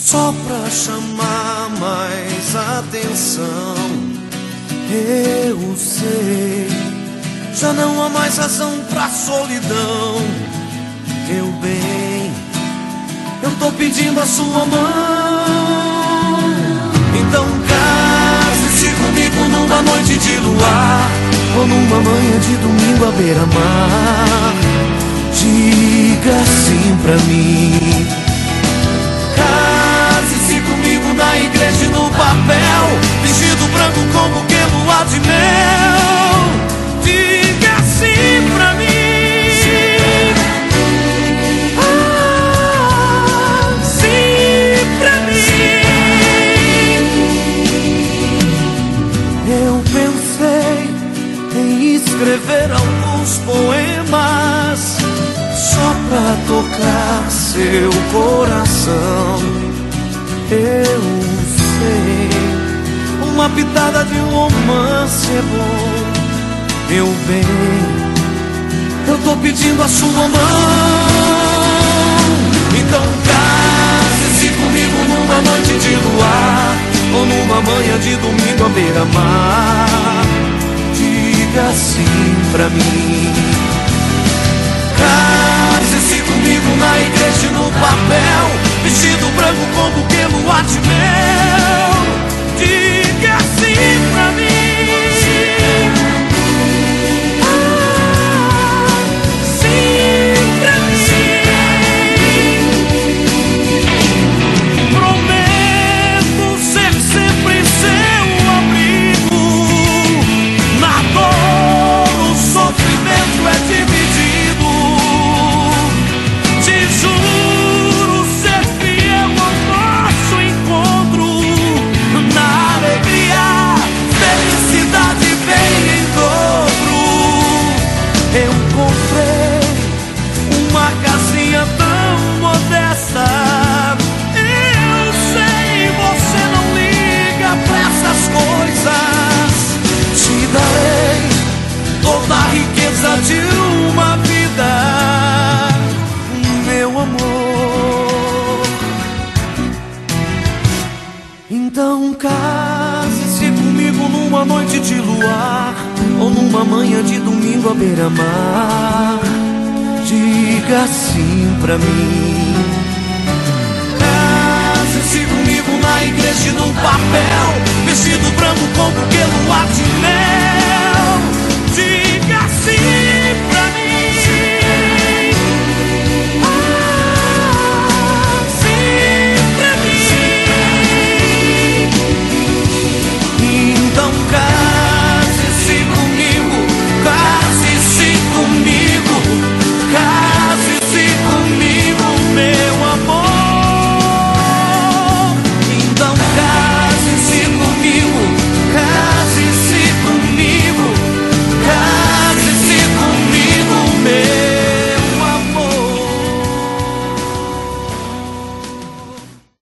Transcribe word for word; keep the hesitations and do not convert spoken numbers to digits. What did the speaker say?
só pra chamar mais atenção. Eu sei, já não há mais razão pra solidão. Meu bem, eu tô pedindo a sua mão. Então case-se comigo numa noite de luar, ou numa manhã de domingo à beira-mar. Diga sim pra mim. Case-se comigo na igreja e no papel, vestido branco como que lua de mel. Diga sim pra mim. Ah, sim pra mim. Eu pensei em escrever alguns poemas só pra tocar seu coração. Eu sei, uma pitada de romance é bom. Meu bem, eu tô pedindo a sua mão. Então case-se comigo numa noite de luar, ou numa manhã de domingo à beira-mar. Diga sim pra mim. Case-se comigo na igreja e no papel, vestido branco como que lua de mel. Diga sim pra mim. Ah, sim pra mim. Prometo ser sempre seu abrigo. Na dor o sofrimento é dividido. Te juro ser fiel ao nosso encontro. Na alegria, felicidade vem em dobro. Eu comprei uma casinha tão modesta. Eu sei, você não liga pra essas coisas. Te darei toda a riqueza de uma vida, meu amor. Então case-se comigo numa noite de luar, ou numa manhã de domingo à beira-mar. Diga sim pra mim. Case-se comigo na igreja e no papel, vestido branco como que lua de